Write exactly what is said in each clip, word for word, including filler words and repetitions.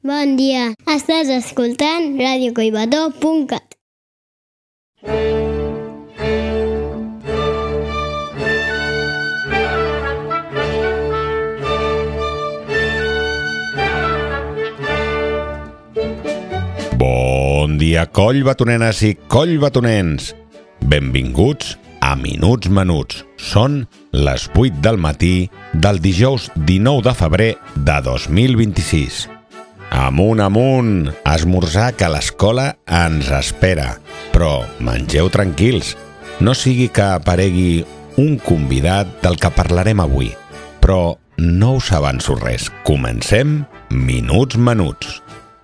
Bon dia, estàs escoltant ràdio collbató punt cat. Bon dia, collbatonenes i collbatonens. Benvinguts a Minuts Menuts. Són les vuit del matí del dijous dinou de febrer de dos mil vint-i-sis. Amunt, amunt, a esmorzar, que l'escola ens espera. Però mengeu tranquils, no sigui que aparegui un convidat del que parlarem avui. Però no us avanço res. Comencem Minuts Menuts.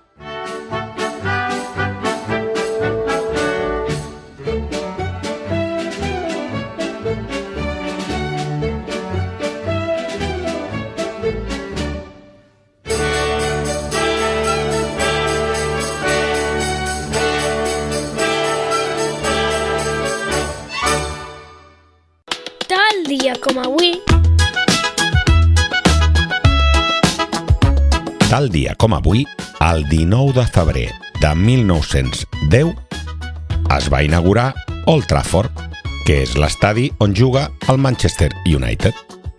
Tal dia com avui... Tal dia com avui, el dinou de febrer de mil nou-cents deu, es va inaugurar Old Trafford, que és l'estadi on juga el Manchester United.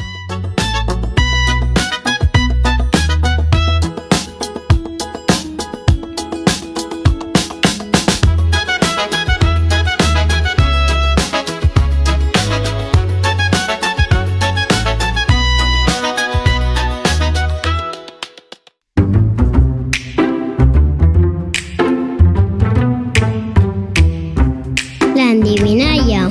L'endevinalla.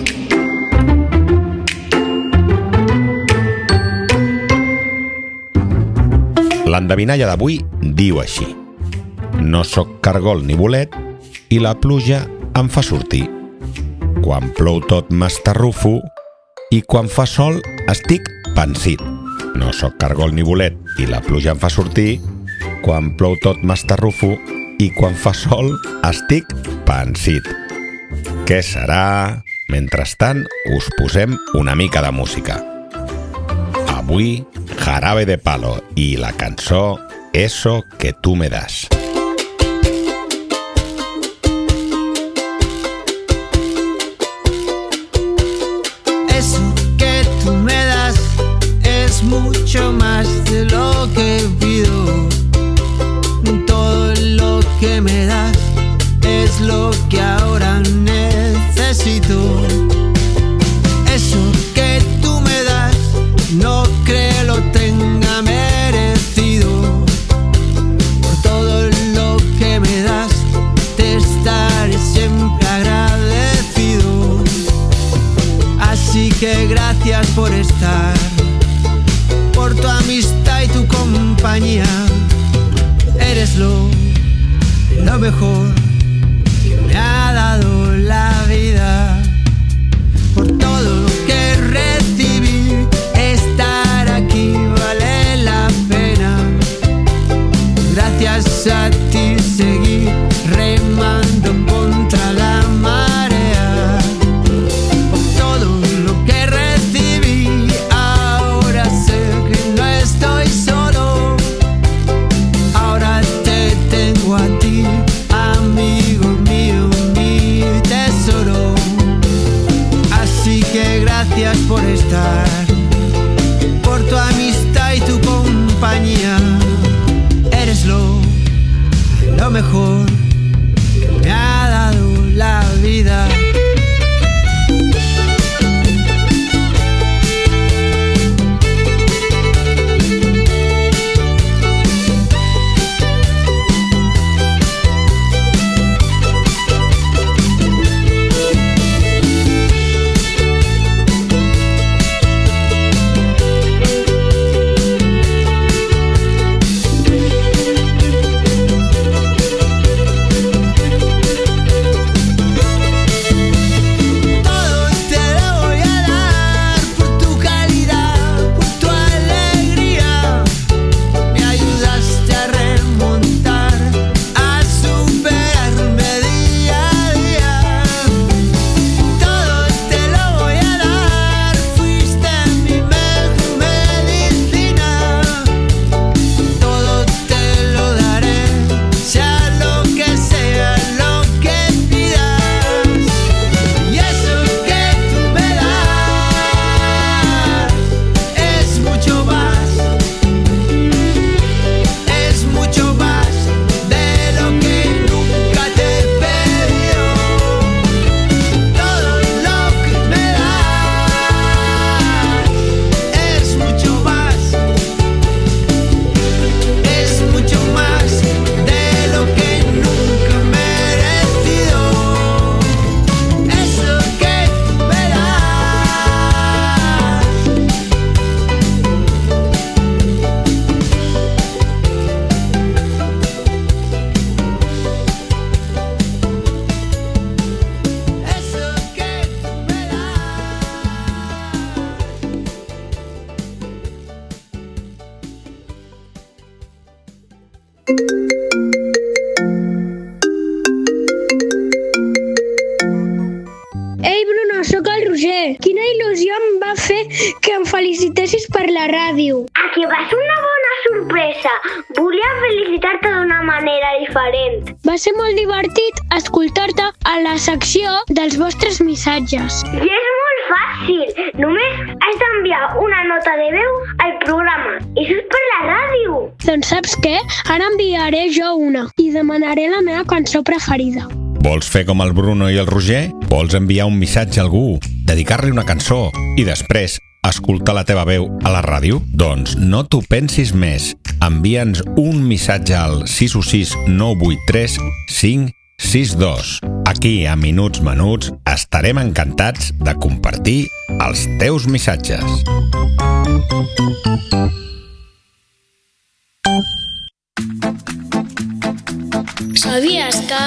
L'endevinalla d'avui diu així: no sóc cargol ni bolet i la pluja em fa sortir. Quan plou tot m'estarrufo i quan fa sol estic pansit. No sóc cargol ni bolet i la pluja em fa sortir. Quan plou tot m'estarrufo i quan fa sol estic pansit. Què serà? Mentrestant, us posem una mica de música. Avui, Jarabe de Palo i la cançó Eso que tú me das. Eso que tú me das es mucho más de lo que pido. Todo lo que me das es lo que ahora necesito. Eso que tú me das no creo lo tenga merecido. Por todo lo que me das te estaré siempre agradecido. Así que gracias por estar, por tu amistad y tu compañía. Eres lo, lo mejor me ha dado la vida. Por todo lo que recibí, estar aquí vale la pena. Gracias a ti seguí remando contra la marea. Por todo lo que recibí, ahora sé que no estoy solo. Ahora te tengo a ti, amigo mío, mío. Ei, Bruno, sóc el Roger. Quina il·lusió em va fer que em felicitessis per la ràdio. A que va ser una bona sorpresa. Volia felicitar-te d'una manera diferent. Va ser molt divertit escoltar-te a la secció dels vostres missatges. I és molt fàcil. Només has d'enviar una nota de veu al programa. I això és per la ràdio. Doncs saps què? Ara enviaré jo una i demanaré la meva cançó preferida. Vols fer com el Bruno i el Roger? Vols enviar un missatge a algú, dedicar-li una cançó i després escoltar la teva veu a la ràdio? Doncs no t'ho pensis més. Envia'ns un missatge al sis u sis nou vuit tres cinc sis dos. Aquí, a Minuts Menuts, estarem encantats de compartir els teus missatges. Sabies que...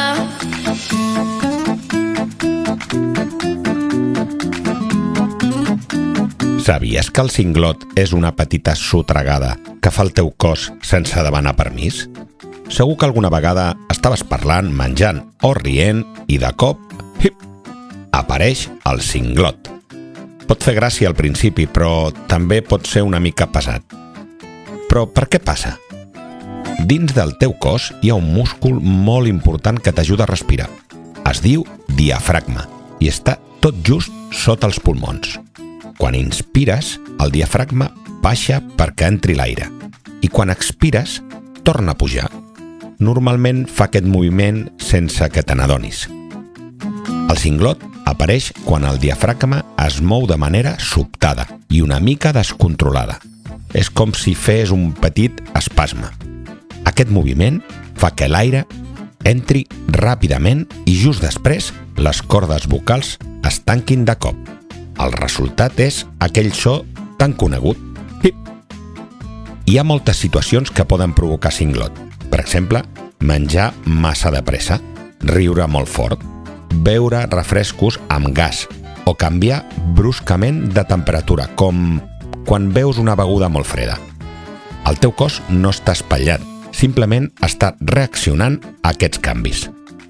Sabies que el cinglot és una petita sotregada que fa el teu cos sense demanar permís? Segur que alguna vegada estaves parlant, menjant o rient i de cop, hip, apareix el cinglot. Pot fer gràcia al principi, però també pot ser una mica pesat. Però per què passa? Dins del teu cos hi ha un múscul molt important que t'ajuda a respirar. Es diu diafragma i està tot just sota els pulmons. Quan inspires, el diafragma baixa perquè entri l'aire i quan expires, torna a pujar. Normalment fa aquest moviment sense que te n'adonis. El cinglot apareix quan el diafragma es mou de manera sobtada i una mica descontrolada. És com si fes un petit espasme. Aquest moviment fa que l'aire entri ràpidament i just després les cordes vocals es tanquin de cop. El resultat és aquell so tan conegut. Hip. Hi ha moltes situacions que poden provocar cinglot. Per exemple, menjar massa de pressa, riure molt fort, beure refrescos amb gas o canviar bruscament de temperatura, com quan beus una beguda molt freda. El teu cos no està espatllat, simplement està reaccionant a aquests canvis.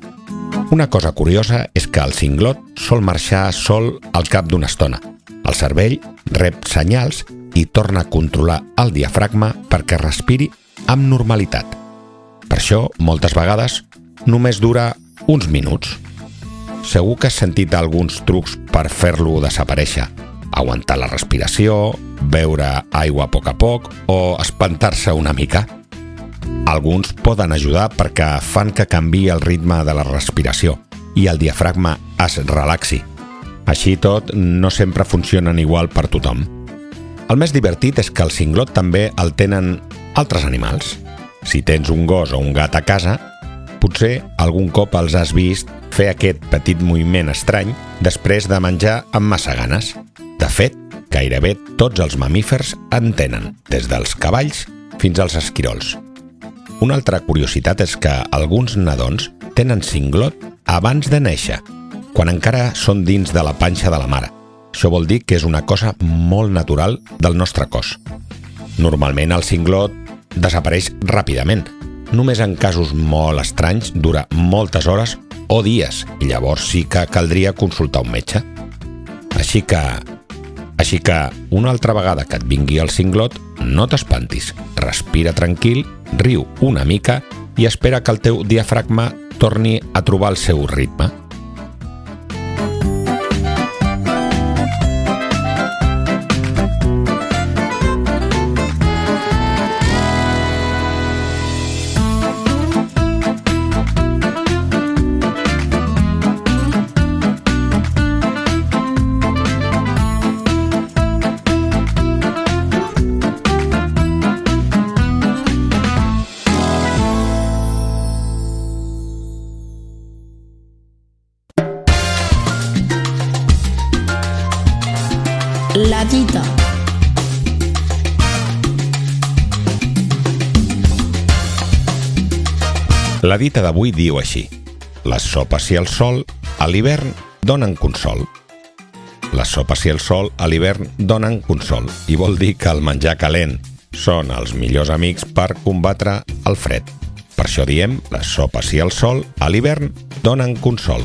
Una cosa curiosa és que el cinglot sol marxar sol al cap d'una estona. El cervell rep senyals i torna a controlar el diafragma perquè respiri amb normalitat. Per això, moltes vegades, només dura uns minuts. Segur que has sentit alguns trucs per fer-lo desaparèixer. Aguantar la respiració, beure aigua a poc a poc o espantar-se una mica. Alguns poden ajudar perquè fan que canviï el ritme de la respiració i el diafragma es relaxi. Així tot, no sempre funcionen igual per tothom. El més divertit és que el cinglot també el tenen altres animals. Si tens un gos o un gat a casa, potser algun cop els has vist fer aquest petit moviment estrany després de menjar amb massa ganes. De fet, gairebé tots els mamífers en tenen, des dels cavalls fins als esquirols. Una altra curiositat és que alguns nadons tenen cinglot abans de néixer, quan encara són dins de la panxa de la mare. Això vol dir que és una cosa molt natural del nostre cos. Normalment el cinglot desapareix ràpidament. Només en casos molt estranys dura moltes hores o dies i llavors sí que caldria consultar un metge. Així que... Així que una altra vegada que et vingui el cinglot, no t'espantis, respira tranquil, riu una mica i espera que el teu diafragma torni a trobar el seu ritme. La dita. La dita d'avui diu així: les sopes i el sol a l'hivern donen consol. Les sopes i el sol a l'hivern donen consol i vol dir que el menjar calent són els millors amics per combatre el fred. Per això diem, les sopes i el sol a l'hivern donen consol.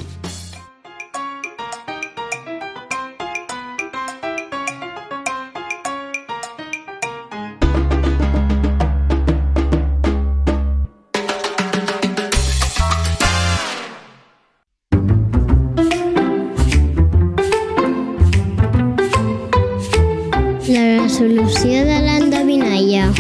La resolució de l'endevinalla.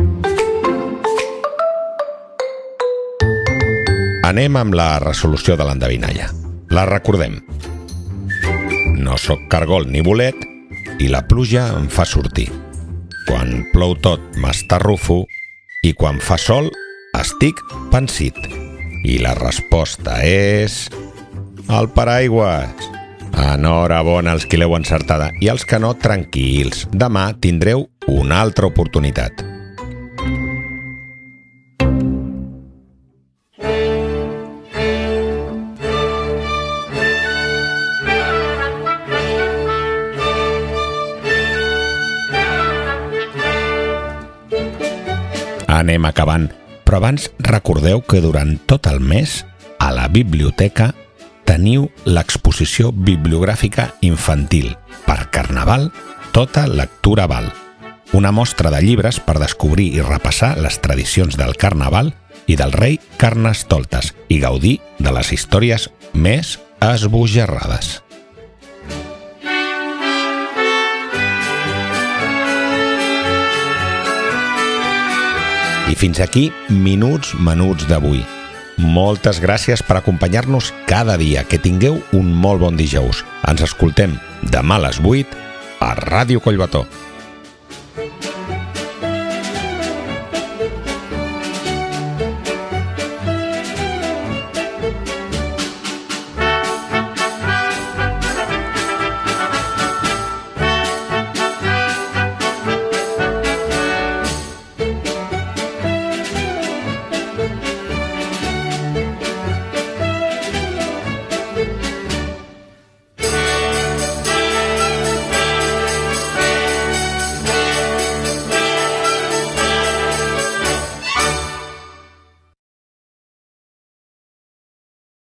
Anem amb la resolució de l'endevinalla. La recordem. No sóc cargol ni bolet i la pluja em fa sortir. Quan plou tot m'estarrufo i quan fa sol estic pansit. I la resposta és... el paraigües. Enhorabona als qui l'heu encertada i els que no, tranquils. Demà tindreu una altra oportunitat. Anem acabant, però abans recordeu que durant tot el mes a la biblioteca teniu l'exposició bibliogràfica infantil per Carnaval, tota lectura val. Una mostra de llibres per descobrir i repassar les tradicions del Carnaval i del rei Carnestoltes i gaudir de les històries més esbojarrades. I fins aquí Minuts Menuts d'avui. Moltes gràcies per acompanyar-nos cada dia. Que tingueu un molt bon dijous. Ens escoltem demà a les vuit a Ràdio Collbató.